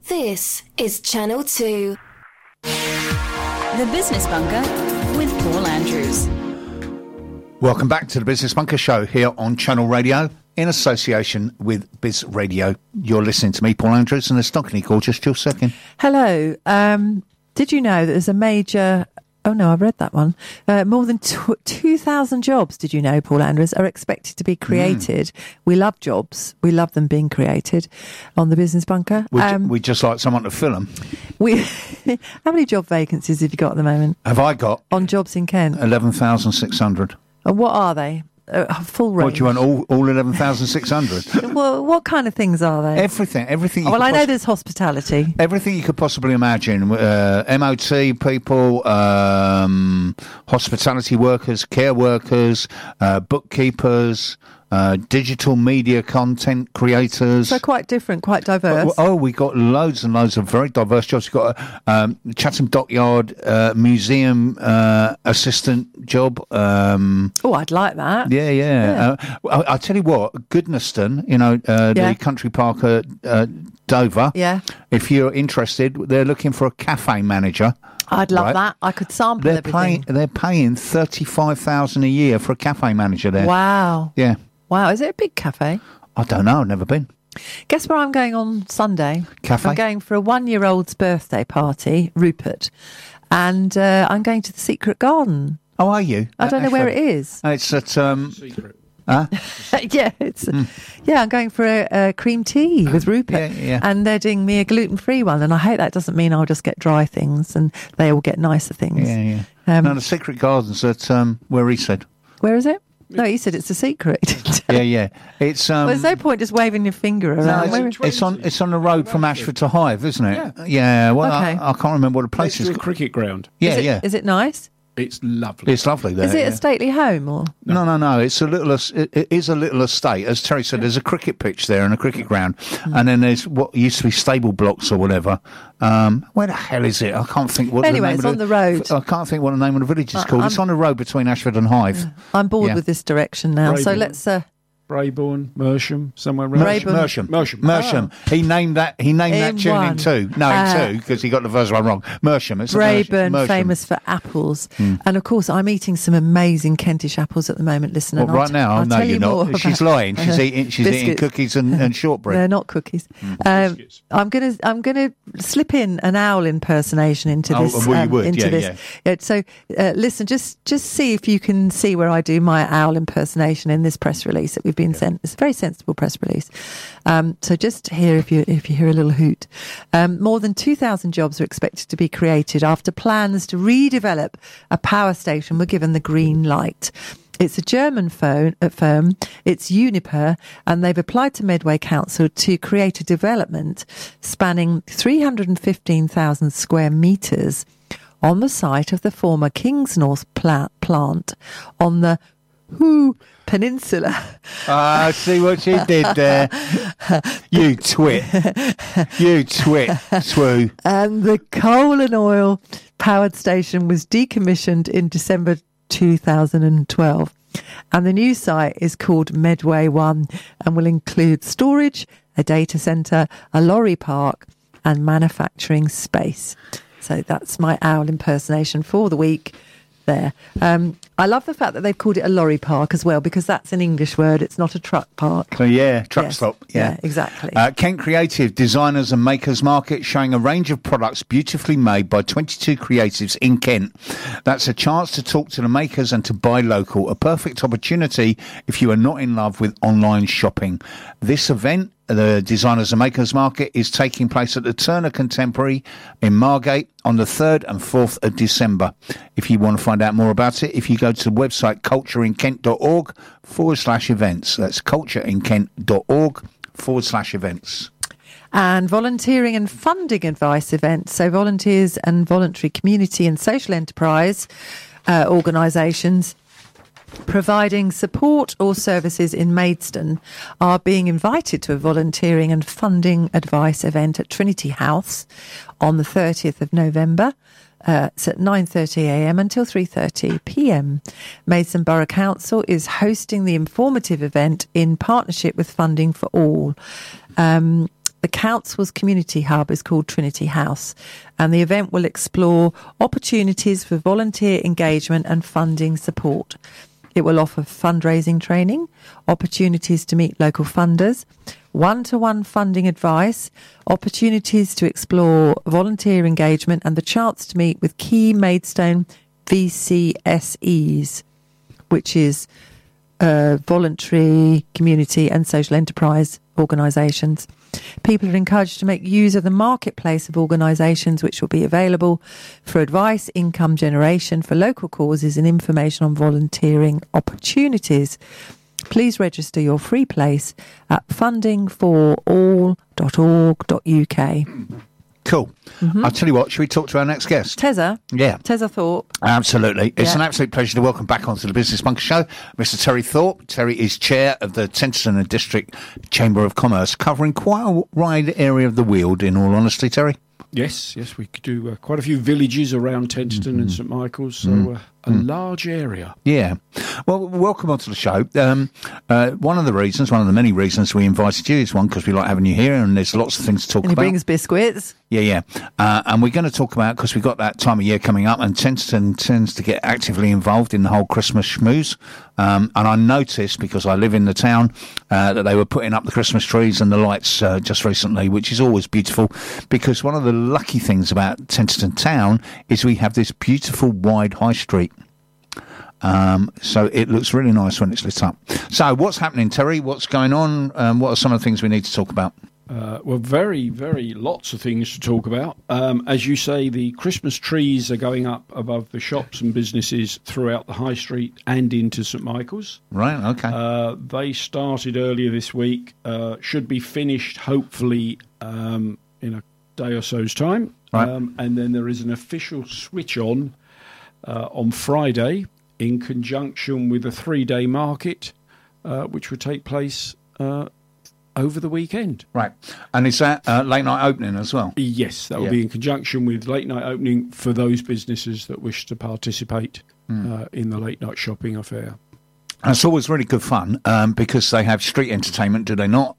This is Channel 2. The Business Bunker with Paul Andrews. Welcome back to the Business Bunker Show here on Channel Radio in association with Biz Radio. You're listening to me, Paul Andrews, and there's Stockney call just your second. Hello. Did you know that there's a major... Oh, no, I read that one. More than 2,000 jobs, did you know, Paul Andrews, are expected to be created. We love jobs. We love them being created on the Business Bunker. We'd just like someone to fill them. How many job vacancies have you got at the moment? Have I got? On jobs in Kent? 11,600. And what are they? Full range. What, do you want all 11,600? Well, what kind of things are they? Everything. Well, I know there's hospitality. Everything you could possibly imagine. MOT people, hospitality workers, care workers, bookkeepers, digital media content creators. So quite different, quite diverse. We got loads and loads of very diverse jobs. We've got a Chatham Dockyard museum assistant job. I'd like that. Yeah. I tell you what, Goodnesston, the country park at Dover. Yeah. If you're interested, they're looking for a cafe manager. I'd love that. I could sample everything. They're paying $35,000 a year for a cafe manager there. Wow. Yeah. Wow. Is it a big cafe? I don't know. I've never been. Guess where I'm going on Sunday? Cafe? I'm going for a 1-year-old's birthday party, Rupert, and I'm going to the Secret Garden. Oh, are you? I don't know where it is. It's at... Secret. Huh? Yeah, I'm going for a cream tea with Rupert, and they're doing me a gluten-free one, and I hope that doesn't mean I'll just get dry things and they all get nicer things. Yeah. No, the Secret Garden's at where he said. Where is it? No, he said it's a secret. Yeah. It's well, there's no point just waving your finger around. No, it's on the road from Ashford to Hythe, isn't it? Yeah. Well, okay. I can't remember what the place is. It's a cricket ground. Yeah. Is it nice? It's lovely. It's lovely there. Is it a stately home or? No. It's it is a little estate. As Terry said, there's a cricket pitch there and a cricket ground, and then there's what used to be stable blocks or whatever. Where the hell is it? I can't think what. Anyway, it's on the road. I can't think what the name of the village is called. It's on the road between Ashford and Hythe. I'm bored with this direction now, so let's. Brabourne, Mersham, somewhere around. Mersham. He named that tune in two. No, in two, because he got the first one wrong. Mersham. It's Brabourne, famous for apples. And of course, I'm eating some amazing Kentish apples at the moment. Listen, well, right now, I'll no, you're not. She's lying. She's eating cookies and shortbread. They're not cookies. I'm gonna slip in an owl impersonation into this. Well, you would, Yeah, so listen, just see if you can see where I do my owl impersonation in this press release that we've been sent. It's a very sensible press release. So just hear if you hear a little hoot. More than 2,000 jobs are expected to be created after plans to redevelop a power station were given the green light. It's a German firm, it's Uniper, and they've applied to Medway Council to create a development spanning 315,000 square metres on the site of the former Kingsnorth plant on the Peninsula. I see what you did there. You twit. Swoo. And the coal and oil powered station was decommissioned in December 2012. And the new site is called Medway 1 and will include storage, a data centre, a lorry park and manufacturing space. So that's my owl impersonation for the week. There. I love the fact that they've called it a lorry park as well, because that's an English word. It's not a truck park. So truck stop. Yeah, exactly. Kent Creative Designers and Makers Market, showing a range of products beautifully made by 22 creatives in Kent. That's a chance to talk to the makers and to buy local. A perfect opportunity if you are not in love with online shopping. This event, the Designers and Makers Market, is taking place at the Turner Contemporary in Margate on the 3rd and 4th of December. If you want to find out more about it, if you go to the website cultureinkent.org/events. That's cultureinkent.org/events. And volunteering and funding advice events. So volunteers and voluntary community and social enterprise organisations providing support or services in Maidstone are being invited to a volunteering and funding advice event at Trinity House on the 30th of November. It's at 9:30am until 3:30pm. Maidstone Borough Council is hosting the informative event in partnership with Funding for All. The council's community hub is called Trinity House, and the event will explore opportunities for volunteer engagement and funding support. It will offer fundraising training, opportunities to meet local funders, one-to-one funding advice, opportunities to explore volunteer engagement, and the chance to meet with key Maidstone VCSEs, which is voluntary, community and social enterprise organisations. People are encouraged to make use of the marketplace of organisations which will be available for advice, income generation for local causes and information on volunteering opportunities. Please register your free place at fundingforall.org.uk. Cool. I'll tell you what, should we talk to our next guest? Tezza? Yeah. Tezza Thorpe. Absolutely. It's Yeah. an absolute pleasure to welcome back onto the Business Bunker Show Mr. Terry Thorpe. Terry is chair of the Tenterden and District Chamber of Commerce, covering quite a wide area of the Weald, in all honesty, Terry. Yes, we could do quite a few villages around Tenterden and St Michael's, so a large area. Yeah. Well, welcome onto the show. One of the many reasons we invited you is one, because we like having you here, and there's lots of things to talk And he about. brings biscuits. Yeah. And we're going to talk about, because we've got that time of year coming up, and Tenterden tends to get actively involved in the whole Christmas schmooze. And I noticed, because I live in the town, that they were putting up the Christmas trees and the lights just recently, which is always beautiful, because one of the lucky things about Tenterden town is we have this beautiful wide high street. So it looks really nice when it's lit up. So what's happening, Terry? What's going on? What are some of the things we need to talk about? Well, very, very lots of things to talk about. As you say, the Christmas trees are going up above the shops and businesses throughout the high street and into St Michael's. Right, okay. They started earlier this week, should be finished hopefully in a day or so's time. Right. And then there is an official switch on Friday in conjunction with a 3-day market, which would take place over the weekend. Right. And is that late night opening as well? Yes, that will be in conjunction with late night opening for those businesses that wish to participate in the late night shopping affair. And it's always really good fun because they have street entertainment, do they not?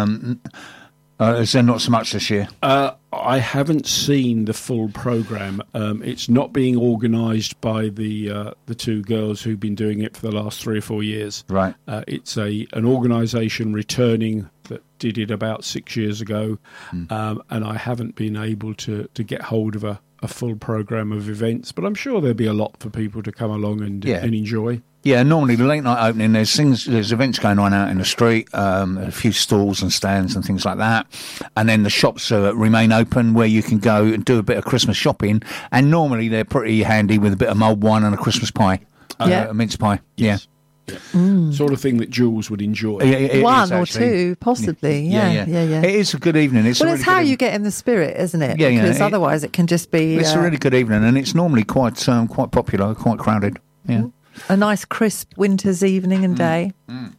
Is there not so much this year? I haven't seen the full programme. It's not being organised by the two girls who've been doing it for the last 3 or 4 years. Right. It's an organisation returning that did it about 6 years ago, and I haven't been able to get hold of a full programme of events, but I'm sure there'll be a lot for people to come along and enjoy. Yeah, normally the late night opening, there's events going on out in the street, a few stalls and stands and things like that, and then the shops remain open where you can go and do a bit of Christmas shopping, and normally they're pretty handy with a bit of mulled wine and a Christmas pie, a mince pie. Yes. Yeah. Sort of thing that Jules would enjoy. One or two, possibly. Yeah. It is a good evening. It's it's how you get in the spirit, isn't it? Yeah, because otherwise it can just be... It's a really good evening, and it's normally quite popular, quite crowded. Yeah. A nice crisp winter's evening and day.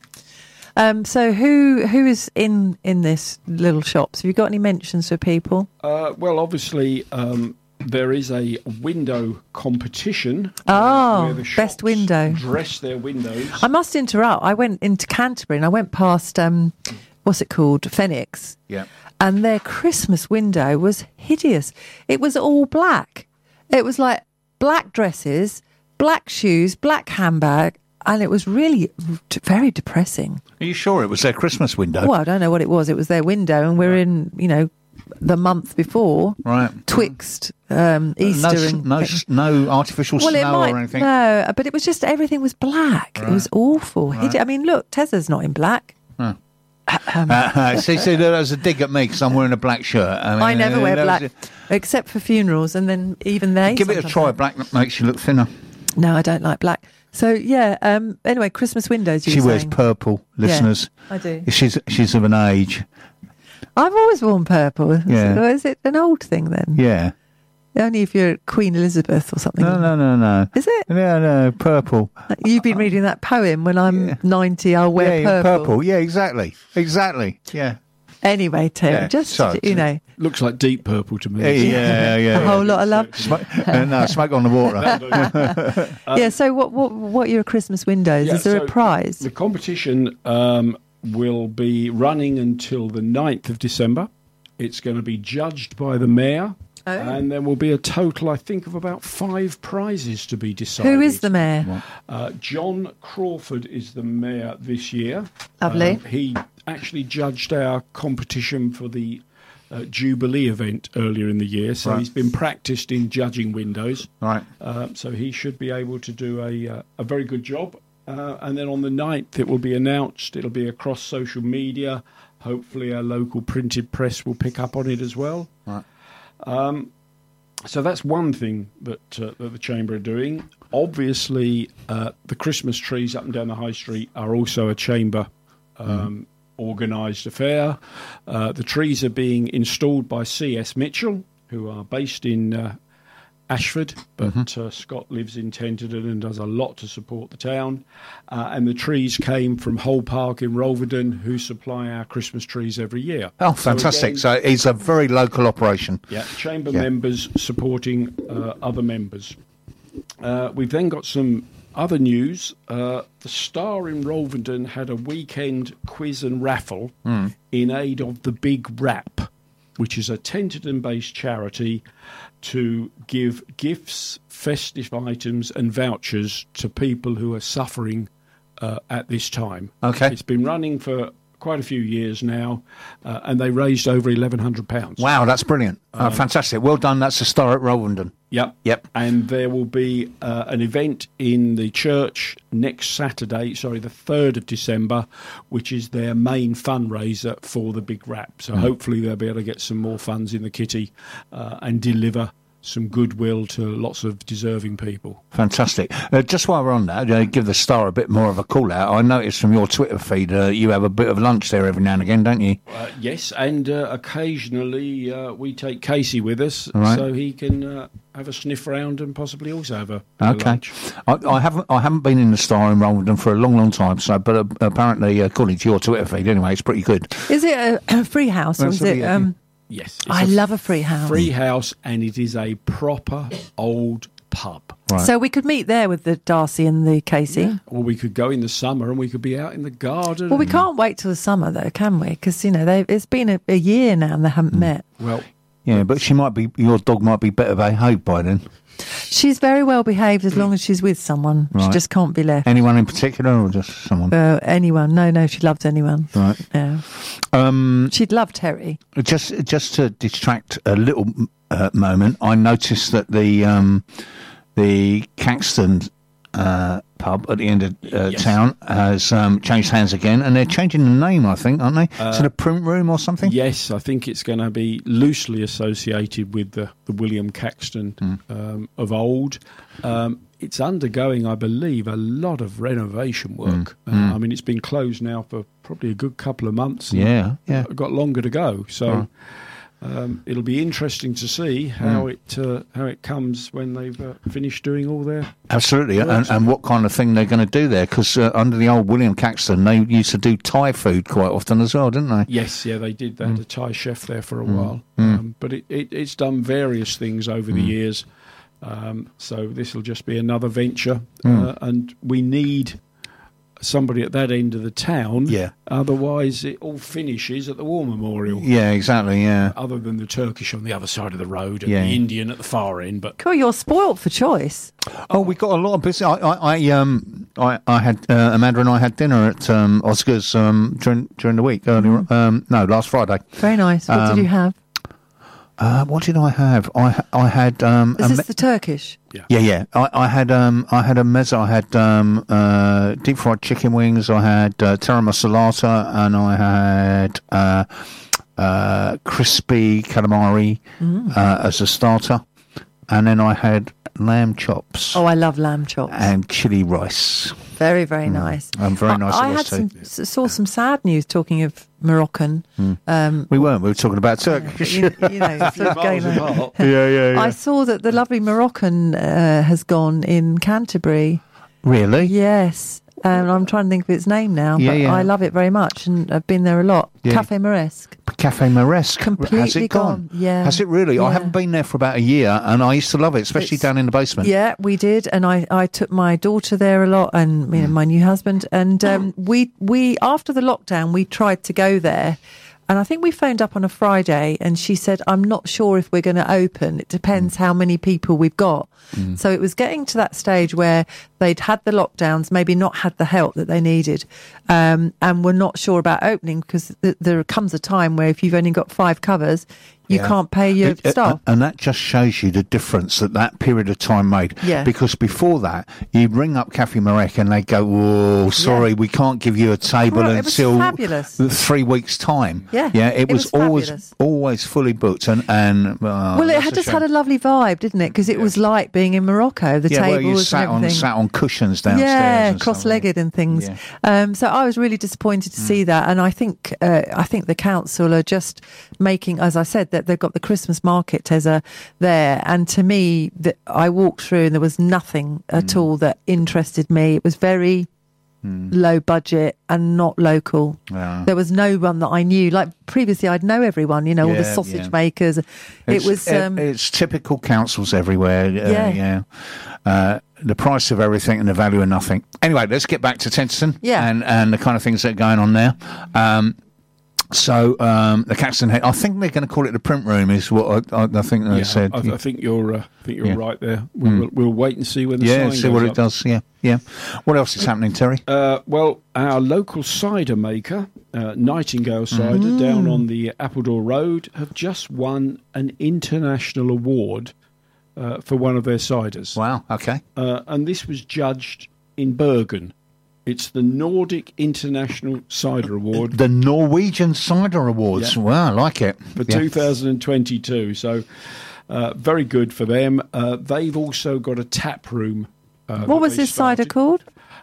So who is in this little shops? Have you got any mentions for people? Well, obviously... there is a window competition. Oh, where the best shops window. Dress their windows. I must interrupt. I went into Canterbury and I went past, what's it called? Phoenix. Yeah. And their Christmas window was hideous. It was all black. It was like black dresses, black shoes, black handbag, and it was really very depressing. Are you sure it was their Christmas window? Well, I don't know what it was. It was their window, and we're in, the month before, right? Twixt Easter no artificial snow or anything. No, but it was just everything was black. Right. It was awful. Right. I mean, look, Tezza's not in black. Huh. See, that was a dig at me because I'm wearing a black shirt. I never wear black, except for funerals, and then even they give it a try. Black makes you look thinner. No, I don't like black. So anyway, Christmas windows. She wears purple, listeners. Yeah, I do. She's of an age. I've always worn purple. Yeah. Is it an old thing then? Yeah. Only if you're Queen Elizabeth or something. No. Is it? No, purple. You've been reading that poem, when I'm 90, I'll wear purple. Yeah, exactly. Yeah. Anyway, Tim, Looks like deep purple to me. Yeah. A whole lot of love. Smoke on the water. So what are your Christmas windows? Yeah, is there a prize? The competition will be running until the 9th of December. It's going to be judged by the mayor. Oh. And there will be a total, I think, of about 5 prizes to be decided. Who is the mayor? John Crawford is the mayor this year. Lovely. He actually judged our competition for the Jubilee event earlier in the year, so Right. he's been practiced in judging windows. Right. So he should be able to do a very good job. And then on the 9th, it will be announced. It'll be across social media. Hopefully, our local printed press will pick up on it as well. Right. So that's one thing that the Chamber are doing. Obviously, the Christmas trees up and down the High Street are also a Chamber organised affair. The trees are being installed by C.S. Mitchell, who are based in Ashford, but Scott lives in Tenterden and does a lot to support the town. And the trees came from Hull Park in Rolverden, who supply our Christmas trees every year. Oh, fantastic. So it's a very local operation. Yeah, Chamber members supporting other members. We've then got some other news. The Star in Rolverden had a weekend quiz and raffle in aid of the Big Rap, which is a Tenterden-based charity to give gifts, festive items and vouchers to people who are suffering at this time. Okay. It's been running for quite a few years now, and they raised over £1,100. Wow, that's brilliant. Fantastic. Well done. That's the Star at Rolverden. Yep. And there will be an event in the church next Saturday, the 3rd of December, which is their main fundraiser for the Big Rap. So hopefully they'll be able to get some more funds in the kitty and deliver some goodwill to lots of deserving people. Fantastic. Just while we're on that, give the Star a bit more of a call out. I noticed from your Twitter feed you have a bit of lunch there every now and again, don't you? Yes, and occasionally we take Casey with us, Right. so he can have a sniff around and possibly also have a Okay. lunch. I haven't been in the Star in Rolverden for a long, long time. So, but apparently, according to your Twitter feed, anyway, it's pretty good. Is it a free house or Well, is so it? yeah. Yes. I love a free house. Free house, and it is a proper old pub. Right. So we could meet there with the Darcy and the Casey. Or we could go in the summer and we could be out in the garden. Well, we can't wait till the summer, though, can we? Because it's been a year now and they haven't met. Well, Yeah, but your dog might be better behaved by then. She's very well behaved as long as she's with someone. She Right. just can't be left. Anyone in particular, or just someone? Anyone. No, she loves anyone. Right. Yeah. She'd love Terry. Just to distract a little moment, I noticed that the Caxton pub at the end of Yes. town has changed hands again, and they're changing the name, I think, aren't they? To the Print Room or something? yes, I think it's going to be loosely associated with the William Caxton of old. It's undergoing, I believe, a lot of renovation work. I mean, it's been closed now for probably a good couple of months. and Yeah. got longer to go. So it'll be interesting to see how it comes when they've finished doing all their. Absolutely, and what kind of thing they're going to do there, because under the old William Caxton, they used to do Thai food quite often as well, didn't they? Yes, yeah, they did. They had a Thai chef there for a while. But it's done various things over the years. So this will just be another venture. And we need somebody at that end of the town. Yeah. Otherwise, it all finishes at the War Memorial. Yeah, exactly, yeah. Other than the Turkish on the other side of the road and Yeah. the Indian at the far end. But Cool, you're spoilt for choice. Oh, we got a lot of business. I had Amanda and I had dinner at Oscar's during the week earlier. No, last Friday. Very nice. What did you have? What did I have? I had Is this the Turkish? yeah. I had a mezza. I had deep fried chicken wings. I had tiram salata, and I had crispy calamari as a starter, and then I had lamb chops. Oh, I love lamb chops. And chili rice. Very, very nice. Very nice. I it had was too. saw some sad news talking of Moroccan. We weren't. We were talking about Turkish. You know, sort of going on. Yeah. I saw that the lovely Moroccan has gone in Canterbury. Really? Yes. I'm trying to think of its name now, Yeah, but yeah. I love it very much and I've been there a lot. Yeah. Cafe Moresque. Cafe Moresque. Completely Has it gone? Yeah. Has it really? I Yeah. haven't been there for about a year, and I used to love it, especially It's- down in the basement. Yeah, we did, and I took my daughter there a lot, and my new husband, and we after the lockdown we tried to go there, And I think we phoned up on a Friday and she said, I'm not sure if we're going to open. It depends how many people we've got. So it was getting to that stage where they'd had the lockdowns, maybe not had the help that they needed, and were not sure about opening because there comes a time where if you've only got 5 covers, you can't pay your staff. And that just shows you the difference that period of time made. Yeah. Because before that, you'd ring up Cafe Marek and they'd go, oh, sorry, we can't give you a table Right, it was until fabulous. 3 weeks' time. Yeah, It was fabulous. always fully booked. And Well, it had just had a lovely vibe, didn't it? Because it was like being in Morocco, the tables you sat and everything. on cushions downstairs. Yeah, and stuff, cross-legged and things. Yeah. So I was really disappointed to see that, and I think the council are just making, as I said, that they've got the Christmas market Teza there, and to me, I walked through and there was nothing at all that interested me. It was very low budget and not local. Yeah. There was no one that I knew. Like previously, I'd know everyone. All the sausage makers. It's typical councils everywhere. The price of everything and the value of nothing. Anyway, let's get back to Tenterton and the kind of things that are going on there. So the Caxton Head, I think they're going to call it the print room, is what I think they said. I think you're right there. We'll wait and see when the sign see goes what up. it does. Yeah. What else is happening, Terry? Well, our local cider maker, Nightingale Cider, down on the Appledore Road, have just won an international award for one of their ciders. Wow. Okay. And this was judged in Bergen. It's the Nordic International Cider Award. The Norwegian Cider Awards. Yeah. Wow, I like it. For 2022. So very good for them. They've also got a tap room. What was this cider called?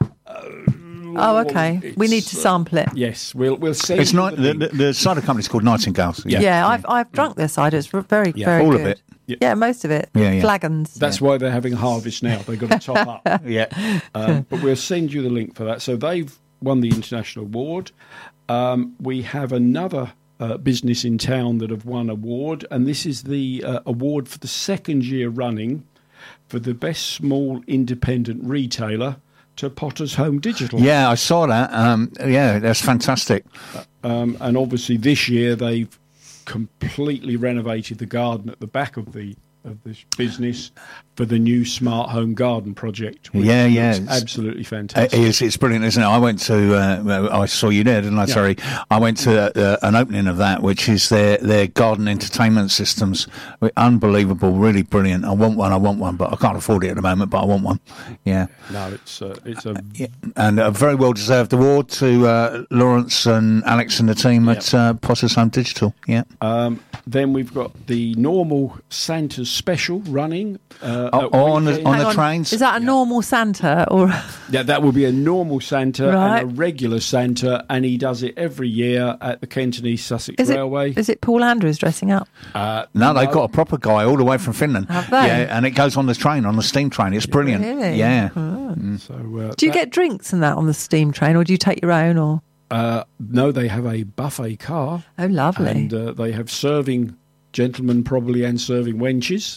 Okay. We need to sample it. Yes, we'll send It's you not the link. the cider company's called Nightingales. Yeah, I've drunk their cider. It's very, very all good. of it. Yeah, most of it. Yeah. Flagons. That's why they're having a harvest now. They've got to top up. Yeah. But we'll send you the link for that. So they've won the international award. We have another business in town that have won award, and this is the award for the second year running for the best small independent retailer to Potter's Home Digital. Yeah, I saw that. That's fantastic. And obviously this year they've completely renovated the garden at the back of this business for the new smart home garden project. Which looks absolutely fantastic. It's brilliant, isn't it? I went to, I saw you there, didn't I, Terry? I went to an opening of that, which is their garden entertainment systems. Unbelievable, really brilliant. I want one, but I can't afford it at the moment, but I want one. Yeah. No, it's and a very well-deserved award to Lawrence and Alex and the team at Potter's Home Digital. Yeah. Then we've got the normal Santa's special running on the trains. Is that a normal Santa or? Yeah, that will be a normal Santa Right. and a regular Santa, and he does it every year at the Kent and East Sussex Railway. Is it Paul Andrews dressing up? No, they've got a proper guy all the way from Finland. Have they? Yeah, and it goes on the train, on the steam train. It's brilliant. Really? Yeah. So Do you get drinks and that on the steam train, or do you take your own? Or no, they have a buffet car. oh, lovely. And they have serving gentlemen probably and serving wenches.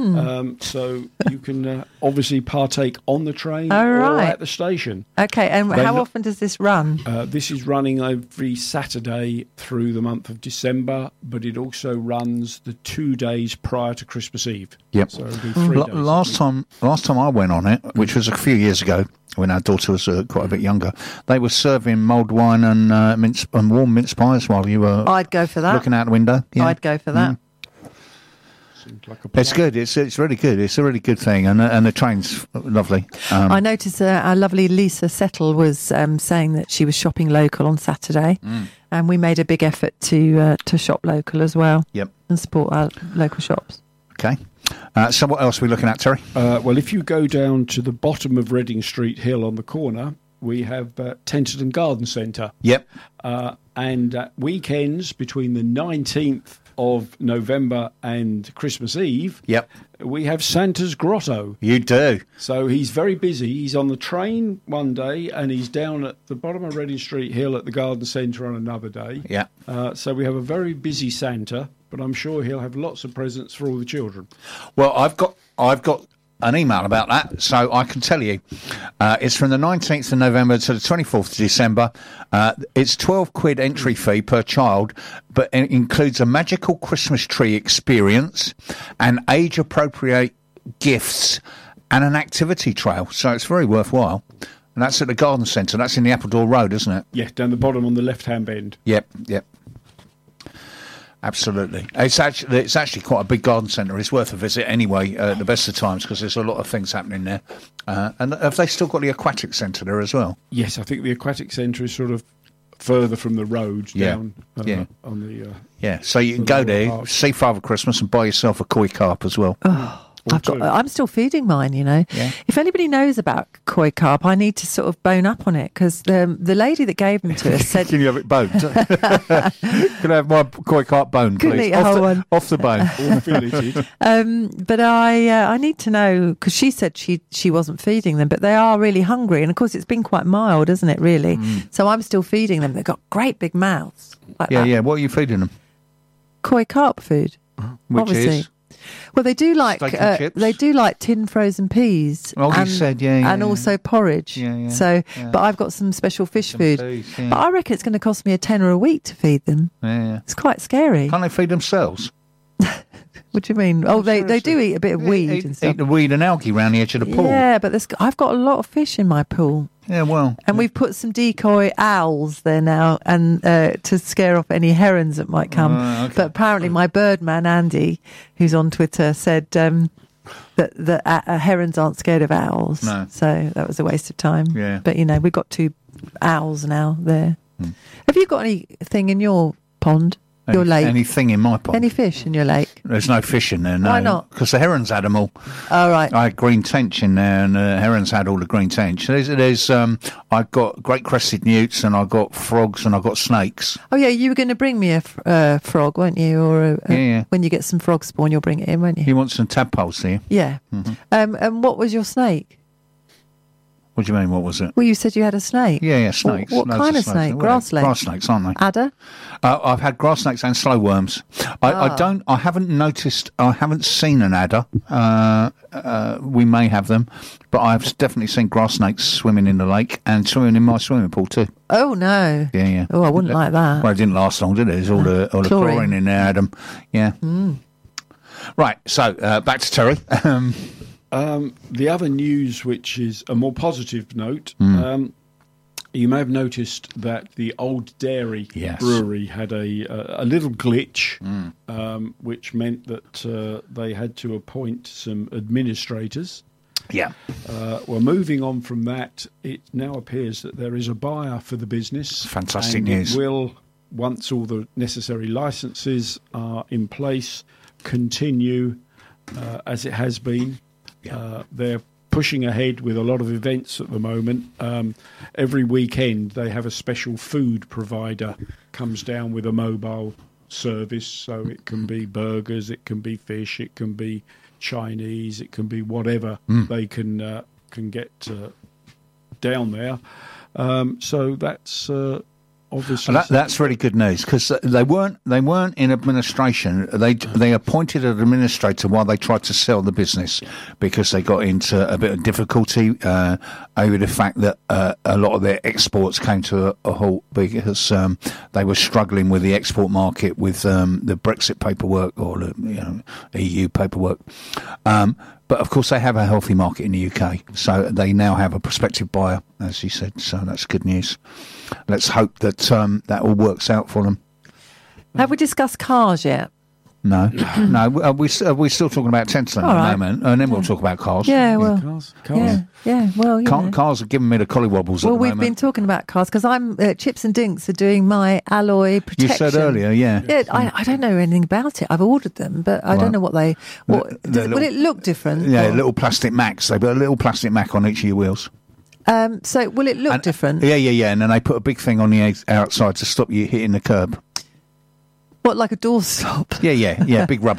So you can obviously partake on the train or right. at the station. Okay, and how often does this run? This is running every Saturday through the month of December, but it also runs the 2 days prior to Christmas Eve. Yep. So it'll be 3 days. Last time I went on it, which was a few years ago, when our daughter was quite a bit younger, they were serving mulled wine and warm mince pies while you were I'd go for that. looking out the window. Yeah. I'd go for that. Seems like a It's good. It's really good. It's a really good thing, and the train's lovely. I noticed our lovely Lisa Settle was saying that she was shopping local on Saturday, and we made a big effort to shop local as well. Yep. And support our local shops. Okay. So what else are we looking at, Terry? well, if you go down to the bottom of Reading Street Hill on the corner, we have Tenterton Garden Centre. Yep. And weekends between the 19th of November and Christmas Eve, Yep. we have Santa's Grotto. You do. So he's very busy. He's on the train one day and he's down at the bottom of Reading Street Hill at the Garden Centre on another day. Yeah. So we have a very busy Santa, but I'm sure he'll have lots of presents for all the children. Well, I've got an email about that, so I can tell you. It's from the 19th of November to the 24th of December. It's £12 entry fee per child, but it includes a magical Christmas tree experience and age-appropriate gifts and an activity trail. So it's very worthwhile. And that's at the garden centre. That's in the Appledore Road, isn't it? Yeah, down the bottom on the left-hand bend. Yep. Absolutely. It's actually quite a big garden centre. It's worth a visit anyway, at the best of times, because there's a lot of things happening there. And have they still got the aquatic centre there as well? Yes, I think the aquatic centre is sort of further from the road down on the... So you can go there, park. see Father Christmas and buy yourself a koi carp as well. I'm still feeding mine, you know. Yeah. If anybody knows about koi carp, I need to sort of bone up on it, because the lady that gave them to us said... Can you have it boned? Can I have my koi carp boned, Couldn't please? eat a whole one. Off the bone. All filleted. But I need to know, because she said she wasn't feeding them, but they are really hungry. And of course, it's been quite mild, isn't it, really? So I'm still feeding them. They've got great big mouths. Like that. Yeah. What are you feeding them? Koi carp food. Which obviously. is? Well, they do like Steak and chips? they do like tin frozen peas. Oh, you said, yeah, and yeah. also porridge. Yeah. So, but I've got some special fish food. Peas, yeah. But I reckon it's going to cost me £10 a week to feed them. Yeah. It's quite scary. Can't they feed themselves? What do you mean? Oh, they do eat a bit of weed and stuff. Eat the weed and algae around the edge of the pool. Yeah, but I've got a lot of fish in my pool. Yeah, well. And we've put some decoy owls there now, and to scare off any herons that might come. Okay. But apparently, my birdman Andy, who's on Twitter, said that herons aren't scared of owls. No. So that was a waste of time. Yeah. But we've got 2 owls now there. Have you got anything in your pond? Your lake? Anything in my pond? Any fish in your lake? There's no fish in there, no. Why not? Because the herons had them all. Oh, right. I had green tench in there, and the herons had all the green tench. There's I've got great crested newts, and I've got frogs, and I've got snakes. Oh, yeah, you were going to bring me a frog, weren't you? Or Yeah. when you get some frog spawn, you'll bring it in, won't you? You want some tadpoles here? Yeah. And what was your snake? What do you mean, what was it? Well, you said you had a snake. Yeah, snakes. What Loads kind of snakes. snake? Well, Grass snake? Grass snakes, aren't they? Adder? I've had grass snakes and slow worms. I haven't seen an adder. We may have them, but I've definitely seen grass snakes swimming in the lake and swimming in my swimming pool too. Oh, no. Yeah. Oh, I wouldn't like that. Well, it didn't last long, did it? There's all the chlorine in there, Adam. Yeah. Right, so back to Terry. The other news, which is a more positive note, you may have noticed that the Old Dairy Brewery had a little glitch, which meant that they had to appoint some administrators. Yeah. Well, moving on from that, it now appears that there is a buyer for the business. Fantastic and news. It will, once all the necessary licences are in place, continue as it has been. They're pushing ahead with a lot of events at the moment. Every weekend they have a special food provider comes down with a mobile service, so it can be burgers, it can be fish, it can be Chinese, it can be whatever they can get down there. So that's obviously that's really good news, because they weren't in administration. They appointed an administrator while they tried to sell the business, because they got into a bit of difficulty over the fact that a lot of their exports came to a halt because they were struggling with the export market with the Brexit paperwork or the EU paperwork. But of course, they have a healthy market in the UK, so they now have a prospective buyer, as you said. So that's good news. Let's hope that that all works out for them. Have we discussed cars yet? No. We're still talking about Tesla at the moment, and then we'll talk about cars. Yeah, well, cars. yeah. Well, Cars are giving me the collywobbles. Well, at the we've moment. been talking about cars because I'm Chips and Dinks are doing my alloy protection. You said earlier, yeah. Yeah, I don't know anything about it. I've ordered them, but I don't know what they. Will it look different? Yeah, little plastic Macs. They put a little plastic Mac on each of your wheels. So will it look different? Yeah. And then they put a big thing on the outside to stop you hitting the curb. What, like a doorstop? Yeah, big rubber thing.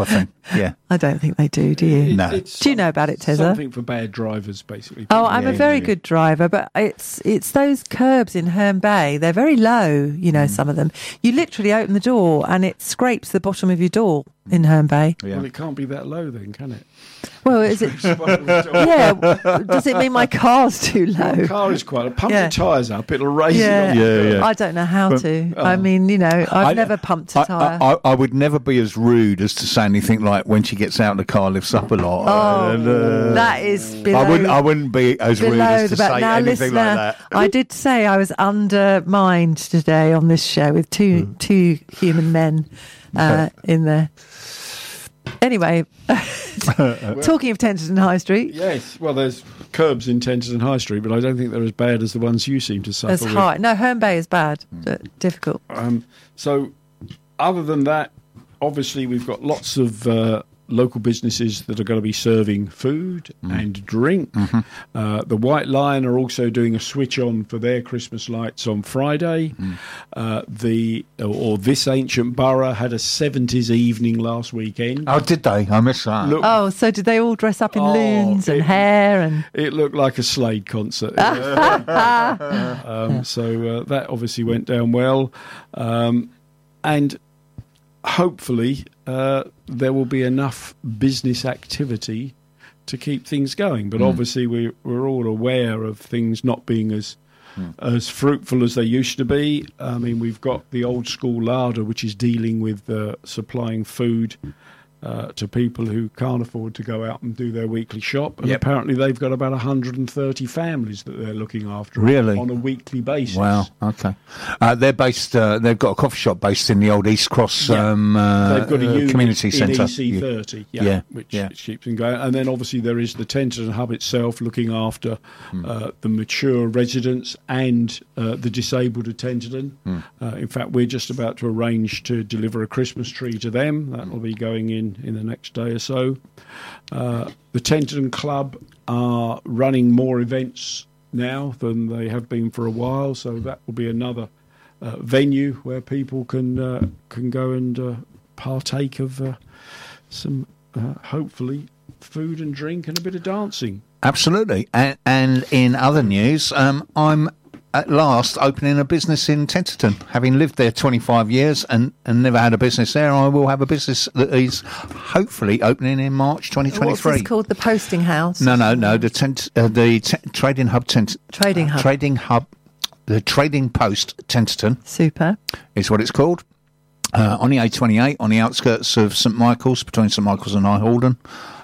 Yeah. I don't think they do you? No. Do you know about it, Tezza? Something for bad drivers, basically. Oh, I'm a very yeah. good driver, but it's those curbs in Herne Bay. They're very low, some of them. You literally open the door and it scrapes the bottom of your door in Herne Bay. Yeah. Well, it can't be that low then, can it? Well, is it? Yeah. Does it mean my car's too low? The car is quite. Pump Yeah. your tyres up; it'll raise Yeah. it. Yeah. I don't know how to. I mean, I've never pumped a tyre. I would never be as rude as to say anything like when she gets out, the car lifts up a lot. That is below. I wouldn't be as rude as to say now, anything listener, like that. I did say I was undermined today on this show with two human men in there. Anyway, talking of Tenterden High Street, Yes. Well, there's curbs in Tenterden High Street, but I don't think they're as bad as the ones you seem to suffer as with. high. No, Herne Bay is bad, difficult. So, other than that, obviously we've got lots of local businesses that are going to be serving food and drink. The White Lion are also doing a switch on for their Christmas lights on Friday. This Ancient Borough had a 70s evening last weekend. Oh, did they? I missed that. Look, Oh, so did they all dress up in loons and hair and? it looked like a Slade concert. So that obviously went down well. And hopefully there will be enough business activity to keep things going. But obviously we're all aware of things not being as fruitful as they used to be. I mean, we've got the Old School Larder, which is dealing with supplying food to people who can't afford to go out and do their weekly shop. And apparently they've got about 130 families that they're looking after Really? on a weekly basis. Wow. Okay. They're based. They've got a coffee shop based in the old East Cross They've got a unit community in centre. EC30, which keeps them going. And then obviously there is the Tenterden Hub itself, looking after the mature residents and the disabled of Tenterden. In fact, we're just about to arrange to deliver a Christmas tree to them. That will be going in the next day or so. The Tenterden Club are running more events now than they have been for a while, so that will be another venue where people can go and partake of some hopefully food and drink and a bit of dancing. Absolutely. And in other news, I'm at last opening a business in Tenterden. Having lived there 25 years and never had a business there, I will have a business that is hopefully opening in March 2023. What's this called? The Posting House? No. The Trading Hub. Trading Hub. Trading Hub. The Trading Post Tenterden Super. is what it's called. On the A28, on the outskirts of St Michael's, between St Michael's and High Halden.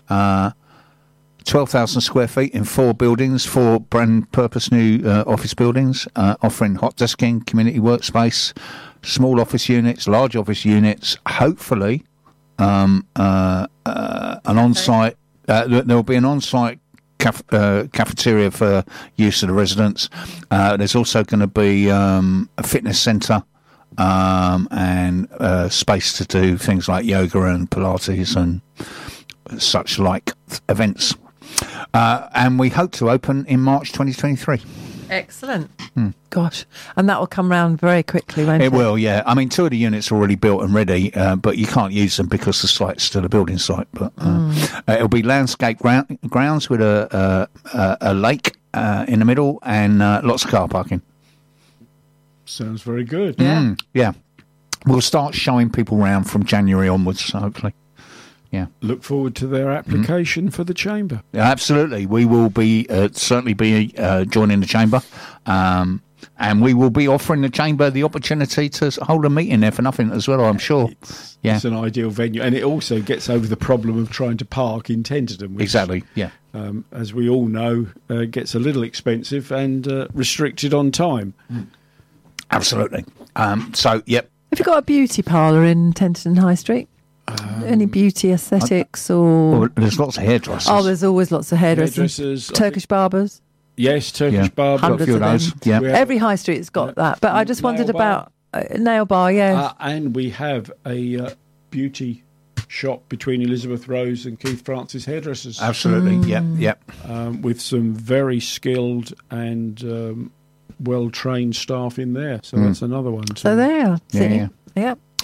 12,000 square feet in 4 buildings, 4 brand purpose new office buildings, offering hot desking, community workspace, small office units, large office units, hopefully an on-site, there will be an on-site cafeteria for use of the residents. There's also going to be a fitness centre and space to do things like yoga and Pilates and such like events. And we hope to open in March 2023. Excellent. Gosh. And that will come round very quickly, won't it? It will, yeah. I mean, 2 of the units are already built and ready, but you can't use them because the site's still a building site. But it'll be landscape grounds with a lake in the middle and lots of car parking. Sounds very good. Yeah. Yeah. We'll start showing people around from January onwards, hopefully. Yeah. Look forward to their application for the chamber. Yeah, absolutely. We will be certainly be joining the chamber, and we will be offering the chamber the opportunity to hold a meeting there for nothing as well, I'm sure. It's an ideal venue, and it also gets over the problem of trying to park in Tenterden, which, Exactly, yeah. as we all know, gets a little expensive and restricted on time. Absolutely. So, yep. Have you got a beauty parlour in Tenterden High Street? Any beauty aesthetics or... Well, there's lots of hairdressers. Oh, there's always lots of hairdressers. Hairdressers, I Turkish barbers. Yes, Turkish barber. Got a few of those. Hundreds of them. Yeah. Every high street's got that. But I just Nail wondered bar. about nail bar, yeah. And we have a beauty shop between Elizabeth Rose and Keith Francis Hairdressers. Absolutely, yep. With some very skilled and well-trained staff in there. So that's another one too. So there. Yeah.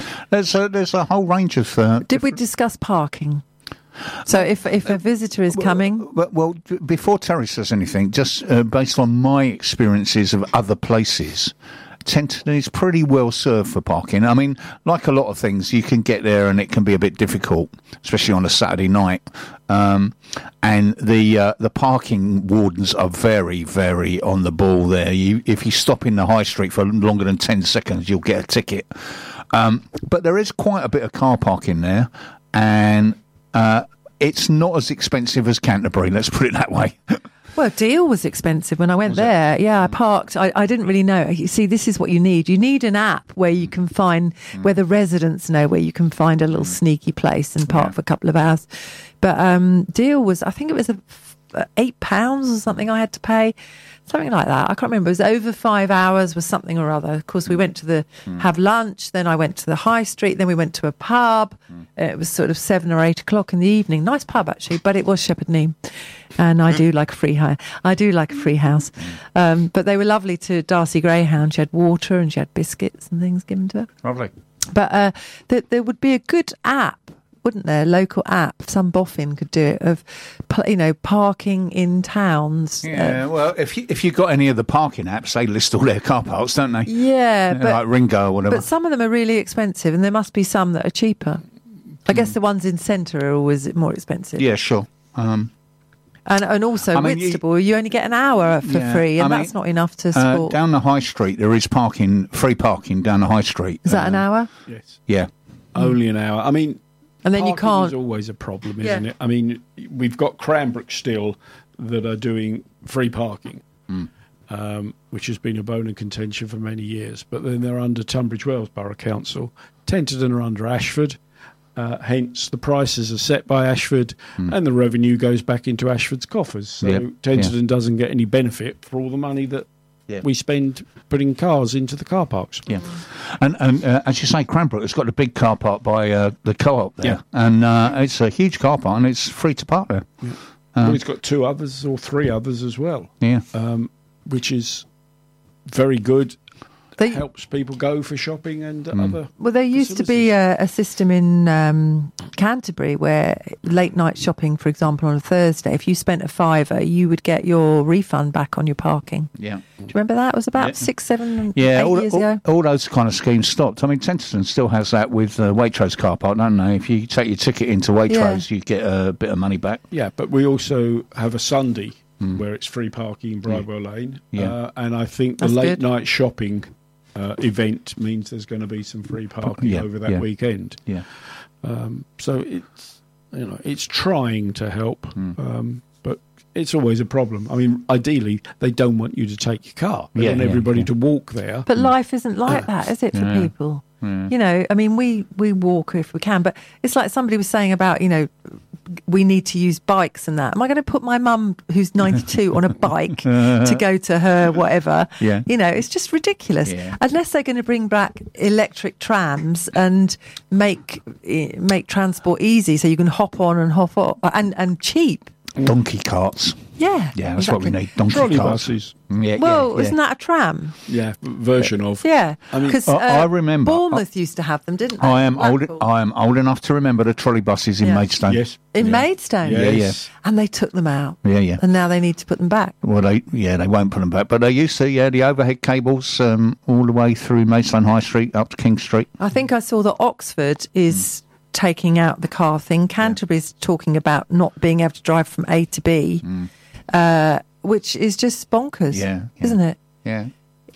There's a whole range of. Did we discuss parking? So if a visitor is coming, well, before Terry says anything, just based on my experiences of other places, Tenton is pretty well served for parking. I mean, like a lot of things, you can get there and it can be a bit difficult, especially on a Saturday night. And the parking wardens are very, very on the ball there. If you stop in the high street for longer than 10 seconds, you'll get a ticket. But there is quite a bit of car parking there, and it's not as expensive as Canterbury, let's put it that way. Well, Deal was expensive when I went there. Yeah, I parked. I didn't really know. You see, this is what you need. You need an app where you can find, where the residents know where you can find a little sneaky place and park for a couple of hours. But Deal was, I think it was £8 or something I had to pay. Something like that. I can't remember. It was over 5 hours was something or other. Of course, we went to have lunch. Then I went to the high street. Then we went to a pub. It was sort of 7 or 8 o'clock in the evening. Nice pub, actually, but it was Shepherd Neame. And I do like a free hire. I do like a free house. But they were lovely to Darcy Greyhound. She had water and she had biscuits and things given to her. Lovely. But there would be a good app, wouldn't there? Local app, some boffin could do it, of parking in towns. Yeah, well, if you got any of the parking apps, they list all their car parks, don't they? Yeah, but like Ringo or whatever. But some of them are really expensive, and there must be some that are cheaper. I guess the ones in centre are always more expensive. Yeah, sure. And also Whitstable, you only get an hour for free, and that's not enough to support. Down the high street, there is free parking down the high street. Is that an hour? Yes. Yeah. Only an hour. I mean, and then you can't. Is always a problem, isn't it? I mean, we've got Cranbrook still that are doing free parking, which has been a bone of contention for many years. But then they're under Tunbridge Wells Borough Council. Tenterden are under Ashford. Hence, the prices are set by Ashford, and the revenue goes back into Ashford's coffers. So Tenterden doesn't get any benefit for all the money that we spend putting cars into the car parks. Yeah, and as you say, Cranbrook has got a big car park by the co-op there, and it's a huge car park, and it's free to park there. Yeah. Well, it's got 2 others or 3 others as well. Yeah, which is very good. Helps people go for shopping and other. Well, there used to be a system in Canterbury where late night shopping, for example, on a Thursday, if you spent a £5, you would get your refund back on your parking. Yeah. Do you remember that? It was about 6, 7, 8 years ago. All those kind of schemes stopped. I mean, Tenterden still has that with Waitrose car park, don't they? If you take your ticket into Waitrose, you get a bit of money back. Yeah, but we also have a Sunday where it's free parking in Bridewell Lane. Yeah. And I think the late night shopping event means there's going to be some free parking over that weekend. Yeah. So it's trying to help, but it's always a problem. I mean, ideally, they don't want you to take your car. They want everybody to walk there. But life isn't like that, is it, for people? Yeah. I mean, we walk if we can, but it's like somebody was saying about, we need to use bikes and that. Am I going to put my mum, who's 92, on a bike to go to her whatever? Yeah. It's just ridiculous. Yeah. Unless they're going to bring back electric trams and make transport easy so you can hop on and hop off and cheap. Donkey carts. Yeah. Yeah, that's what we need. Donkey Trolley carts. buses. Isn't that a tram? Yeah, version of. Yeah, because I remember Bournemouth used to have them, didn't they? I am old enough to remember the trolley buses in Maidstone. Yes, in Maidstone. Yes. And they took them out. Yeah. And now they need to put them back. Well, they won't put them back, but they used to. Yeah, the overhead cables all the way through Maidstone High Street up to King Street. I think I saw that Oxford is taking out the car thing. Canterbury's talking about not being able to drive from A to B. Which is just bonkers, isn't it? Yeah.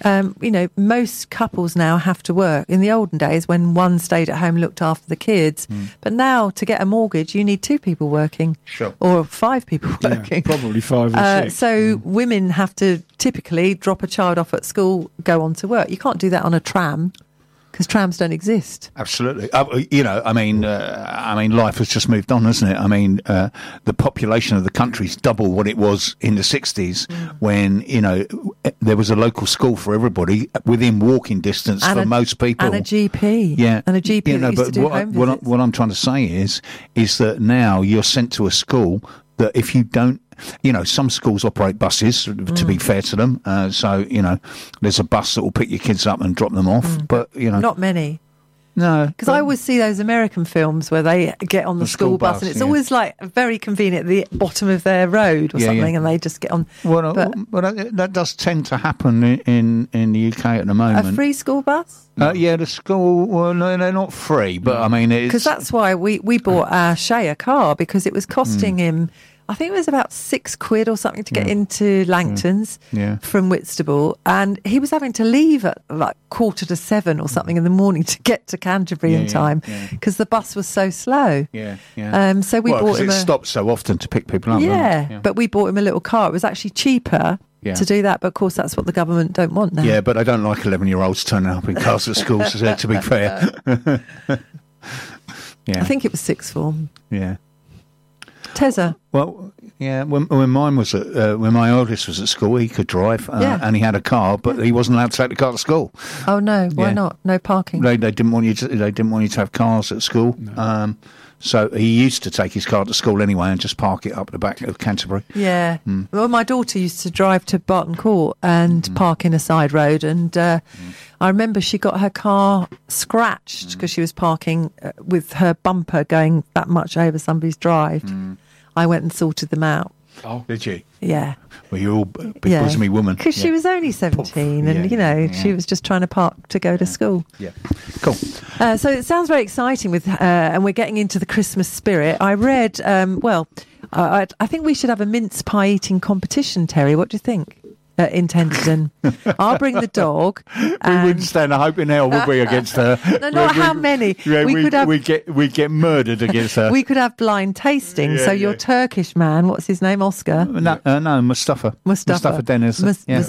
Most couples now have to work. In the olden days, when one stayed at home, looked after the kids, but now to get a mortgage, you need 2 people working, or 5 people working, probably 5 or 6. So women have to typically drop a child off at school, go on to work. You can't do that on a tram. Because trams don't exist. Absolutely. I mean, life has just moved on, hasn't it? I mean, the population of the country's double what it was in the 60s when, there was a local school for everybody within walking distance for most people. And a GP. Yeah. And a GP that used to do home visits. What I'm trying to say is that now you're sent to a school that if you don't, some schools operate buses, to be fair to them. So, there's a bus that will pick your kids up and drop them off. But, Not many. No. Because I always see those American films where they get on the school bus and it's always like very convenient at the bottom of their road or something, and they just get on. Well, that does tend to happen in the UK at the moment. A free school bus? Yeah, the school, well, no, they're not free, but I mean, it's... Because that's why we bought our Shay a car, because it was costing him, I think it was about £6 or something to get into Langton's from Whitstable, and he was having to leave at like 6:45 or something in the morning to get to Canterbury in time because the bus was so slow. So we bought him it stops so often to pick people up. But we bought him a little car. It was actually cheaper to do that, but of course that's what the government don't want now. Yeah, but I don't like 11-year-olds turning up in cars at schools, to be fair. I think it was sixth form. Yeah. Tezza. Well, yeah. When mine was when my oldest was at school, he could drive and he had a car, but he wasn't allowed to take the car to school. Oh no! Why not? No parking. They didn't want you to. They didn't want you to have cars at school. No. So he used to take his car to school anyway and just park it up the back of Canterbury. Yeah. Well, my daughter used to drive to Barton Court and park in a side road, and I remember she got her car scratched because she was parking with her bumper going that much over somebody's drive. I went and sorted them out. Oh, did you? Yeah. Well, you're all big bosomy woman. Because she was only 17 and, she was just trying to park to go to school. Yeah. Cool. So it sounds very exciting and we're getting into the Christmas spirit. I read, I think we should have a mince pie eating competition, Terry. What do you think? In Tenterden. I'll bring the dog. We wouldn't stand a hope in hell, would we, against her? No, not how many. Yeah, we get murdered against her. We could have blind tasting. So your Turkish man, what's his name, Oscar? No, Mustafa. Mustafa Deniz.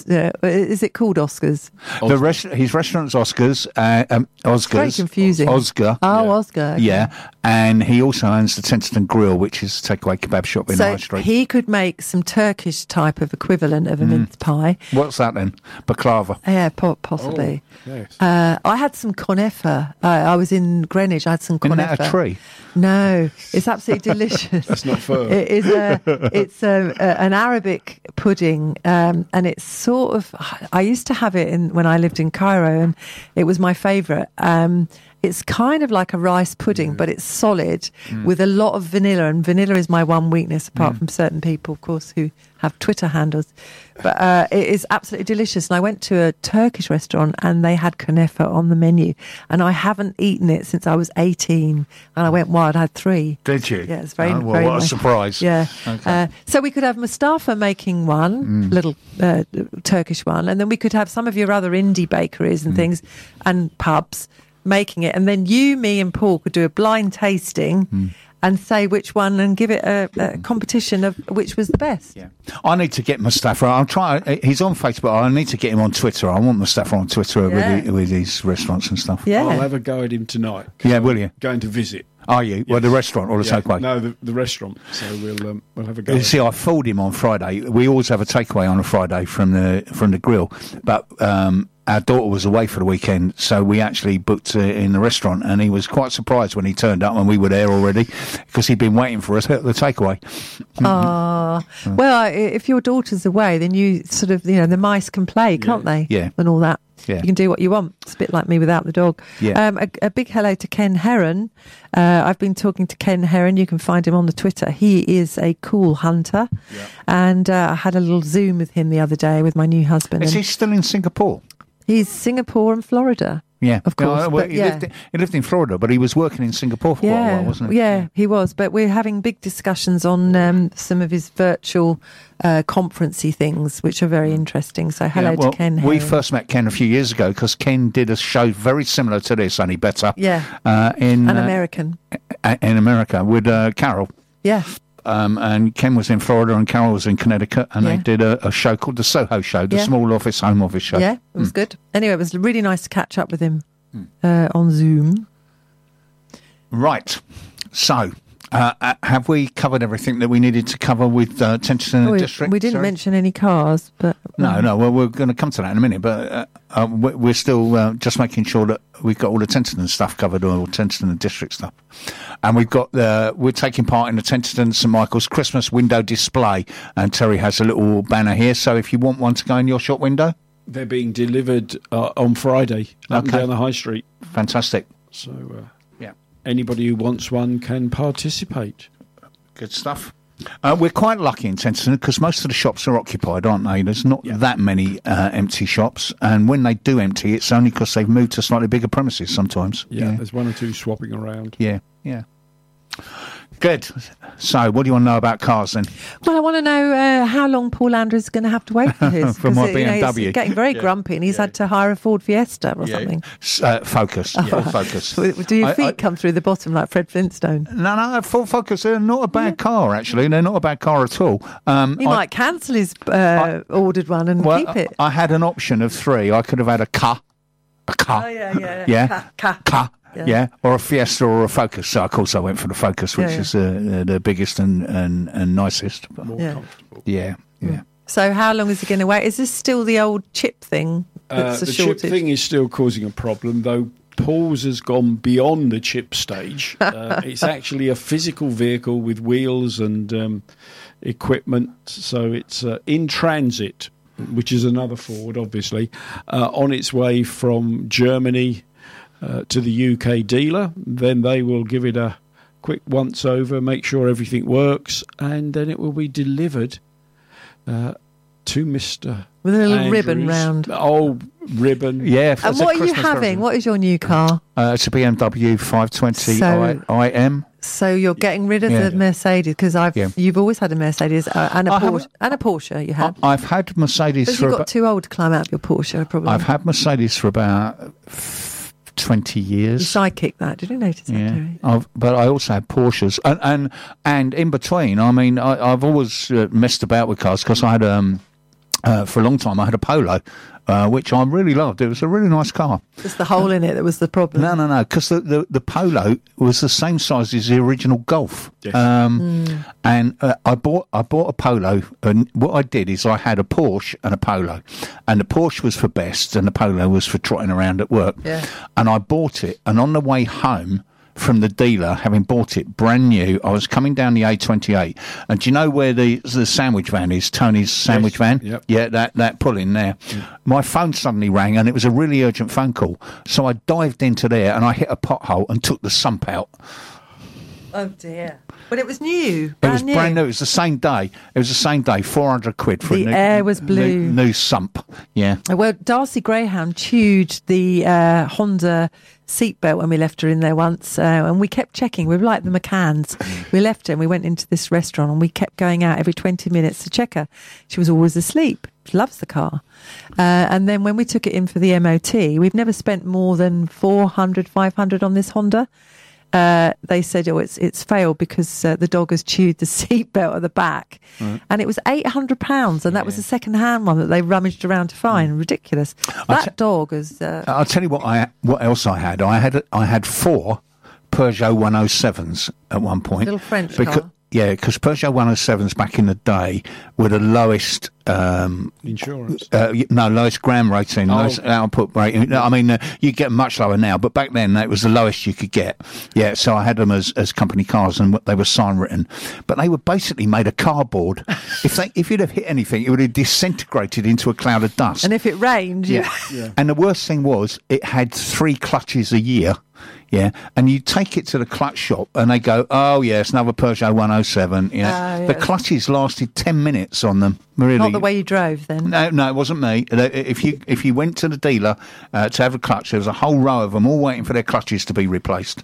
Is it called Oscar's? His restaurant's Oscar's. Oscar's. Very confusing. Oscar. Oh, Oscar. Okay. Yeah, and he also owns the Tenterden Grill, which is a takeaway kebab shop in High Street. He could make some Turkish type of equivalent of a mince pie. What's that then? Baklava? Yeah, possibly. Oh, yes. I had some konefa. I was in Greenwich. I had some konefa. Isn't that a tree? No, it's absolutely delicious. That's not firm. It is it's an Arabic pudding, and it's sort of. I used to have it when I lived in Cairo, and it was my favourite. It's kind of like a rice pudding, but it's solid with a lot of vanilla. And vanilla is my one weakness, apart from certain people, of course, who have Twitter handles. But it is absolutely delicious. And I went to a Turkish restaurant and they had kunefa on the menu. And I haven't eaten it since I was 18. And I went wild. I had 3. Did you? Yeah, it's very, very what nice. a surprise. Yeah. Okay. So we could have Mustafa making one, little Turkish one. And then we could have some of your other indie bakeries and things and pubs making it, and then you, me and Paul could do a blind tasting and say which one and give it a competition of which was the best. Yeah, I need to get Mustafa. I'll try. He's on Facebook. I need to get him on Twitter. I want Mustafa on Twitter with his restaurants and stuff. Yeah, I'll have a go at him tonight. Yeah, will you? Going to visit. Are you? Yes. Well, the restaurant or the takeaway? No, the restaurant. So we'll have a go. You see, I fooled him on Friday. We always have a takeaway on a Friday from the grill, but our daughter was away for the weekend, so we actually booked in the restaurant, and he was quite surprised when he turned up and we were there already because he'd been waiting for us at the takeaway. Well, if your daughter's away, then you sort of, the mice can play, can't they? Yeah. And all that. Yeah. You can do what you want. It's a bit like me without the dog. Yeah. A big hello to Ken Heron. I've been talking to Ken Heron. You can find him on the Twitter. He is a cool hunter. Yeah. And I had a little Zoom with him the other day with my new husband. Is he still in Singapore? He's Singapore and Florida. Yeah, of course. He lived in Florida, but he was working in Singapore for quite a while, wasn't he? Yeah, he was. But we're having big discussions on some of his virtual conferencey things, which are very interesting. So hello to Ken Heron. We first met Ken a few years ago because Ken did a show very similar to this, only better. Yeah, American. In America with Carol. Yeah. And Ken was in Florida and Carol was in Connecticut, and they did a show called the Soho Show, the small office, home office show. Yeah, it was good. Anyway, it was really nice to catch up with him on Zoom. Right. So, have we covered everything that we needed to cover with Tenterden District? We didn't mention any cars, but... No, well, we're going to come to that in a minute, but we're still just making sure that we've got all the Tenterden stuff covered, all the Tenterden District stuff. And we're taking part in the Tenterden St Michael's Christmas window display, and Terry has a little banner here, so if you want one to go in your shop window... They're being delivered on Friday, up and down the high street. Fantastic. So Yeah. anybody who wants one can participate. Good stuff. We're quite lucky in Tenterton because most of the shops are occupied, aren't they? There's not that many empty shops, and when they do empty, it's only because they've moved to slightly bigger premises sometimes. Yeah, there's one or two swapping around. Yeah. Good. So, what do you want to know about cars then? Well, I want to know how long Paul Andrews is going to have to wait for his. For my 'cause, BMW. He's getting very grumpy, and he's had to hire a Ford Fiesta or something. Focus. Ford Focus. Do your feet come through the bottom like Fred Flintstone? No, Ford Focus, they're not a bad car, actually. They're not a bad car at all. He might cancel his ordered one and keep it. I had an option of 3. I could have had a car. Oh, yeah. Car. Yeah, or a Fiesta or a Focus. So, of course, I went for the Focus, which is the biggest and nicest. More comfortable. Yeah. So how long is he going to wait? Is this still the old chip thing that's a the shortage? chip thing is still causing a problem, though Paul's has gone beyond the chip stage. It's actually a physical vehicle with wheels and equipment, so it's in transit, which is another Ford, obviously, on its way from Germany to the UK dealer. Then they will give it a quick once over, make sure everything works, and then it will be delivered to Mr. With a little Andrews. ribbon round. Oh, ribbon. Yeah. And what are you having? What is your new car? It's a BMW 520 So- IM. So you're getting rid of the Mercedes because you've always had a Mercedes and a Porsche. And a Porsche you had. I've had Mercedes Because for you got about, too old to climb out of your Porsche, probably. I've had Mercedes for about 20 You years. sidekicked that. Did you notice that, Terry? But I also had Porsches, and in between. I mean, I've always messed about with cars because I had for a long time I had a Polo, which I really loved. It was a really nice car. Just the hole in it that was the problem. No, because the Polo was the same size as the original Golf. Yes. And I bought a Polo, and what I did is I had a Porsche and a Polo, and the Porsche was for best, and the Polo was for trotting around at work. Yeah. And I bought it, and on the way home from the dealer, having bought it brand new, I was coming down the A28, and do you know where the sandwich van is? Tony's sandwich van. Yep. Yeah, that pull in there. My phone suddenly rang, and it was a really urgent phone call. So I dived into there, and I hit a pothole and took the sump out. Oh dear! But it was new. It was brand new. It was the same day. 400 quid for The a new, air was blue. New sump. Yeah. Well, Darcy Greyhound chewed the Honda seatbelt when we left her in there once, and we kept checking. We were like the McCanns. We left her and we went into this restaurant, and we kept going out every 20 minutes to check her. She was always asleep. She loves the car. And then when we took it in for the MOT, we've never spent more than 400, 500 on this Honda. They said, it's failed because the dog has chewed the seatbelt at the back. And it was £800, and that was a second-hand one that they rummaged around to find. Ridiculous. That dog is... I'll tell you what else I had. I had 4 Peugeot 107s at one point. Little French car. Yeah, because Peugeot 107s back in the day were the lowest Insurance. lowest gram rating, lowest output rating. I mean, you get much lower now, but back then that was the lowest you could get. Yeah, so I had them as company cars, and they were sign written, but they were basically made of cardboard. If you'd have hit anything, it would have disintegrated into a cloud of dust. And if it rained... Yeah. And the worst thing was, it had 3 clutches a year. Yeah, and you take it to the clutch shop, and they go, "Oh yes, another Peugeot 107." Yeah, the clutches lasted 10 minutes on them. Really, Not the way you drove, then. No, it wasn't me. If you went to the dealer to have a clutch, there was a whole row of them all waiting for their clutches to be replaced.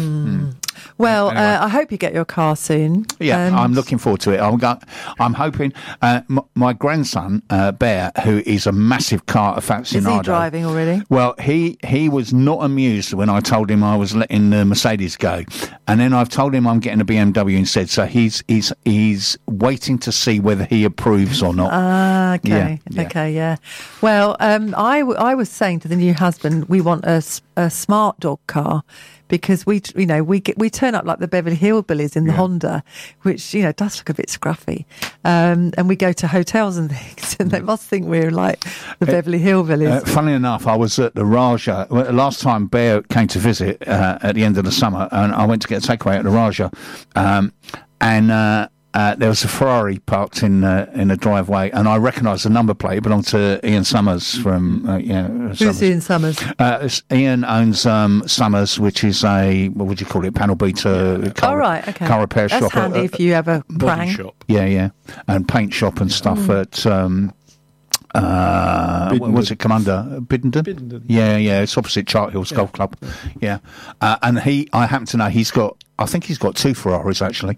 Well, Anyway. I hope you get your car soon. Yeah, And- I'm looking forward to it. I'm hoping my grandson Bear, who is a massive car aficionado. Is he driving already? Well, he was not amused when I told him I was letting the Mercedes go, and then I've told him I'm getting a BMW instead. So he's waiting to see whether he approves or not. Okay. Yeah. Okay. Yeah. Well, I was saying to the new husband, we want a smart dog car. Because we turn up like the Beverly Hillbillies in the Honda, which does look a bit scruffy, and we go to hotels and things, and they must think we're like the Beverly Hillbillies. Funnily enough, I was at the Raja last time Bear came to visit at the end of the summer, and I went to get a takeaway at the Raja, and there was a Ferrari parked in a driveway, and I recognised the number plate. It belonged to Ian Summers from Who's Summers. Ian Summers? Ian owns Summers, which is a, what would you call it, panel beater car, Right, okay. car repair That's shop. handy if you have a Body prang. shop. Yeah, and paint shop and stuff at what's it come under? Biddenden? Biddenden. Yeah, it's opposite Chart Hills Golf Club. Yeah, and I happen to know I think he's got 2 Ferraris actually.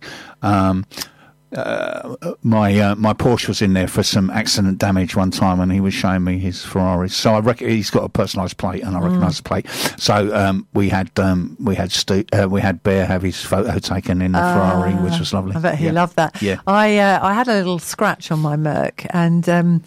My Porsche was in there for some accident damage one time, and he was showing me his Ferraris. So I reckon he's got a personalised plate, and I recognise the plate. So we had Bear have his photo taken in the Ferrari, which was lovely. I bet he loved that. Yeah. I had a little scratch on my Merc, and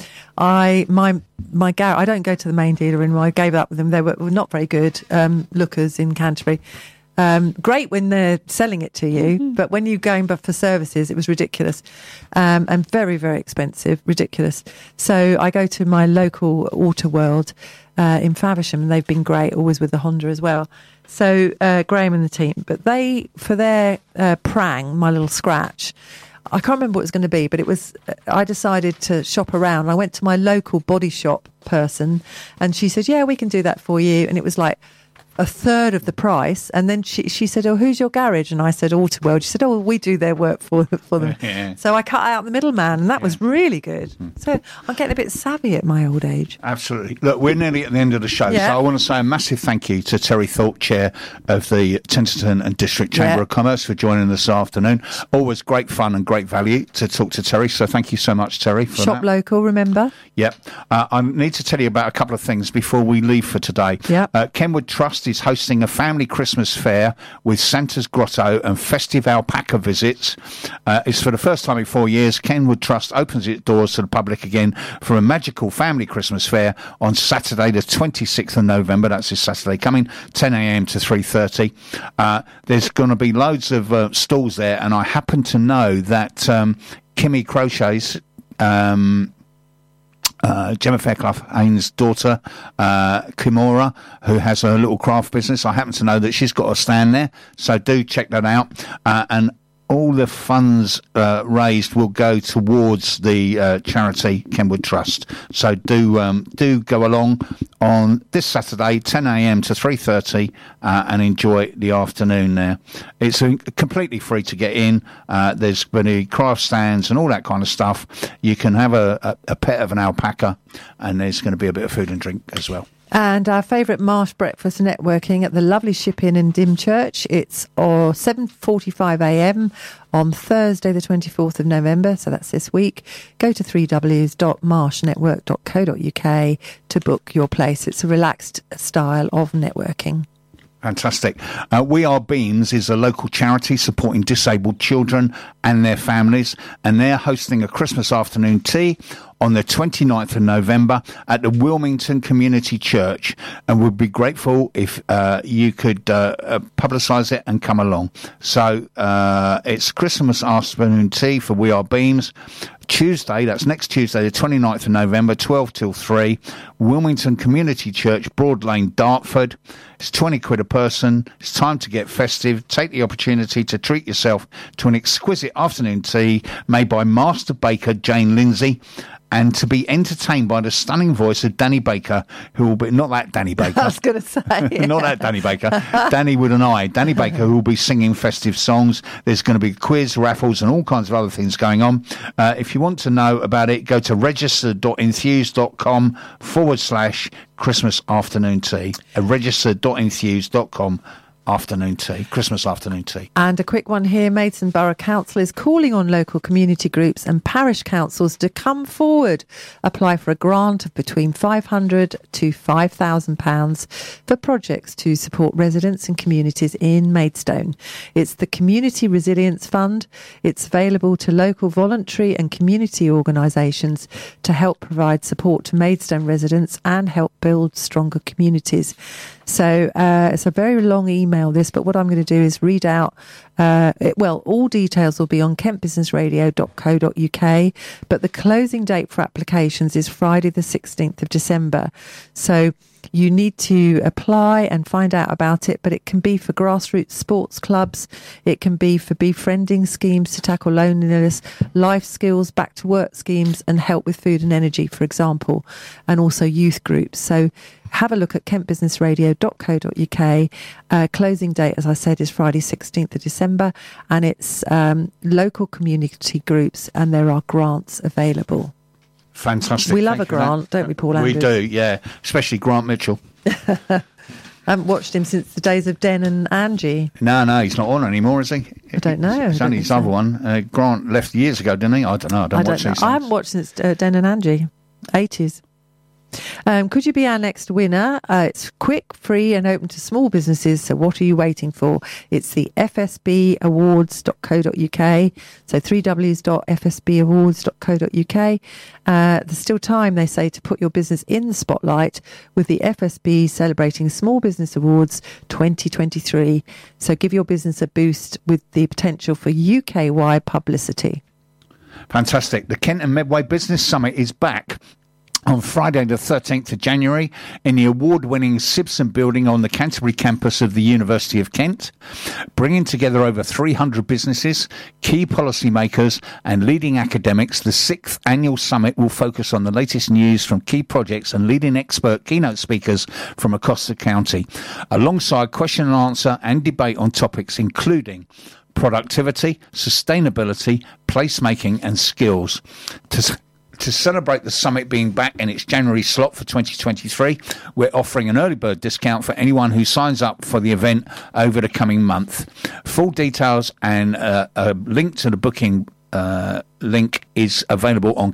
my garage. I don't go to the main dealer anymore. I gave up with them. They were not very good lookers in Canterbury. Great when they're selling it to you, but when you're going for services, it was ridiculous, and very, very expensive, ridiculous. So I go to my local Auto World in Faversham, and they've been great, always with the Honda as well. So Graham and the team, but they, for their prang, my little scratch, I can't remember what it was going to be, but it was, I decided to shop around. I went to my local body shop person, and she said, yeah, we can do that for you. And it was like a third of the price. And then she said, oh, who's your garage? And I said, Auto World. She said, oh, we do their work for them. Yeah. So I cut out the middleman, and that was really good. So I'm getting a bit savvy at my old age. Absolutely. Look, we're nearly at the end of the show, Yeah. so I want to say a massive thank you to Terry Thorpe, Chair of the Tenterton and District Chamber Yeah. of Commerce, for joining this afternoon. Always great fun and great value to talk to Terry, so thank you so much, Terry, for Shop that. local, remember? Yep. I need to tell you about a couple of things before we leave for today. Yep. Kenwood Trust is hosting a family Christmas fair with Santa's Grotto and festive alpaca visits. It's for the first time in 4 years. Kenwood Trust opens its doors to the public again for a magical family Christmas fair on Saturday the 26th of November. That's this Saturday coming, 10 a.m. to 3:30. There's going to be loads of stalls there, and I happen to know that Kimmy Crochet's Gemma Fairclough Haynes' daughter, Kimora, who has a little craft business. I happen to know that she's got a stand there, so do check that out. And all the funds raised will go towards the charity Kenwood Trust. So do go along on this Saturday, 10 a.m. to 3:30, and enjoy the afternoon there. It's completely free to get in. There's many craft stands and all that kind of stuff. You can have a pet of an alpaca, and there's going to be a bit of food and drink as well. And our favourite Marsh breakfast networking at the lovely Ship Inn in Dymchurch. It's 7:45 a.m. on Thursday the 24th of November, so that's this week. Go to www.marshnetwork.co.uk to book your place. It's a relaxed style of networking. Fantastic. We Are Beams is a local charity supporting disabled children and their families, and they're hosting a Christmas afternoon tea on the 29th of November at the Wilmington Community Church, and we'd be grateful if you could publicise it and come along. So it's Christmas afternoon tea for We Are Beams. Tuesday, that's next Tuesday, the 29th of November, 12 till 3, Wilmington Community Church, Broad Lane, Dartford. It's 20 quid a person. It's time to get festive. Take the opportunity to treat yourself to an exquisite afternoon tea made by Master Baker Jane Lindsay, and to be entertained by the stunning voice of Danny Baker, who will be, not that Danny Baker. I was going to say. Not that Danny Baker. Danny with an I. Danny Baker, who will be singing festive songs. There's going to be quiz, raffles, and all kinds of other things going on. If you want to know about it, go to register.enthuse.com/Christmas afternoon tea. Register.enthuse.com afternoon tea, Christmas afternoon tea. And a quick one here, Maidstone Borough Council is calling on local community groups and parish councils to come forward, apply for a grant of between £500 to £5,000 for projects to support residents and communities in Maidstone. It's the Community Resilience Fund. It's available to local voluntary and community organisations to help provide support to Maidstone residents and help build stronger communities. So it's a very long email email this, but what I'm going to do is read out, all details will be on kentbusinessradio.co.uk, but the closing date for applications is Friday the 16th of December. So you need to apply and find out about it, but it can be for grassroots sports clubs, it can be for befriending schemes to tackle loneliness, life skills, back to work schemes, and help with food and energy, for example, and also youth groups. So have a look at kentbusinessradio.co.uk. Closing date, as I said, is Friday 16th of December, and it's local community groups, and there are grants available. Fantastic. We love a grant, don't we, Paul Andrews? We do, yeah. Especially Grant Mitchell. I haven't watched him since the days of Den and Angie. No, he's not on anymore, is he? I don't know. It's only his other one. Grant left years ago, didn't he? I don't know. I don't watch these. I haven't watched since Den and Angie, 80s. Could you be our next winner? It's quick, free and open to small businesses. So what are you waiting for? It's the fsbawards.co.uk. So 3ws.fsbawards.co.uk. There's still time, they say, to put your business in the spotlight with the FSB celebrating Small Business Awards 2023. So give your business a boost with the potential for UK-wide publicity. Fantastic. The Kent and Medway Business Summit is back on Friday the 13th of January in the award-winning Sibson Building on the Canterbury campus of the University of Kent, bringing together over 300 businesses, key policymakers and leading academics. The 6th annual summit will focus on the latest news from key projects and leading expert keynote speakers from across the county, alongside question and answer and debate on topics including productivity, sustainability, placemaking and skills. To celebrate the summit being back in its January slot for 2023, we're offering an early bird discount for anyone who signs up for the event over the coming month. Full details and a link to the booking link is available on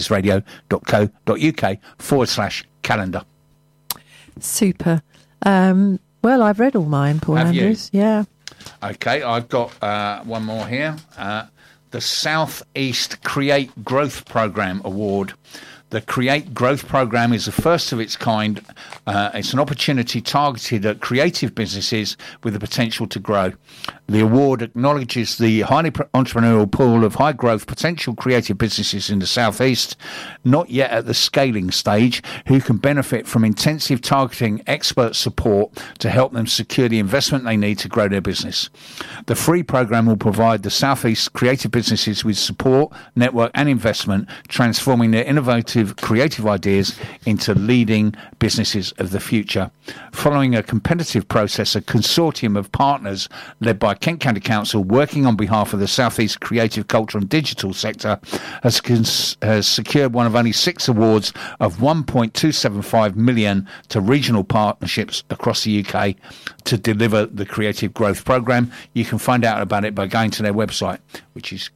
kentbusinessradio.co.uk/calendar. Super. Well, I've read all mine, Paul Andrews. Yeah. Okay, I've got one more here. The South East Create Growth Programme Award. The Create Growth Programme is the first of its kind. It's an opportunity targeted at creative businesses with the potential to grow. The award acknowledges the highly entrepreneurial pool of high-growth potential creative businesses in the South East, not yet at the scaling stage, who can benefit from intensive targeting expert support to help them secure the investment they need to grow their business. The free programme will provide the South East creative businesses with support, network and investment, transforming their innovative creative ideas into leading businesses of the future. Following a competitive process, a consortium of partners led by Kent County Council, working on behalf of the South East creative, culture and digital sector, has secured one of only 6 awards of $1.275 million to regional partnerships across the UK to deliver the Creative Growth Programme. You can find out about it by going to their website, which is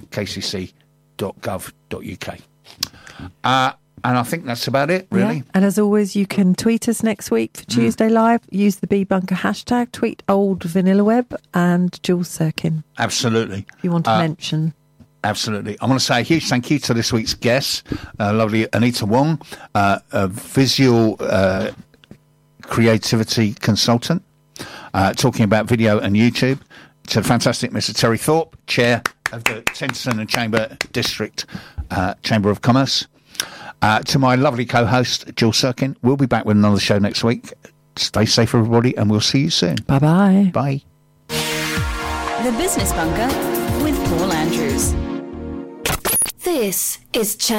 kcc.gov.uk. And I think that's about it, really. Yeah. And as always, you can tweet us next week for Tuesday Live. Use the bbunker hashtag, tweet Old Vanilla Web and Jules Sirkin. Absolutely. If you want to mention. Absolutely. I want to say a huge thank you to this week's guest, lovely Anita Wong, a visual creativity consultant, talking about video and YouTube. To the fantastic Mr. Terry Thorpe, Chair of the Tenterden and Chamber District Chamber of Commerce. To my lovely co-host, Jules Sirkin. We'll be back with another show next week. Stay safe, everybody, and we'll see you soon. Bye-bye. Bye. The Business Bunker with Paul Andrews. This is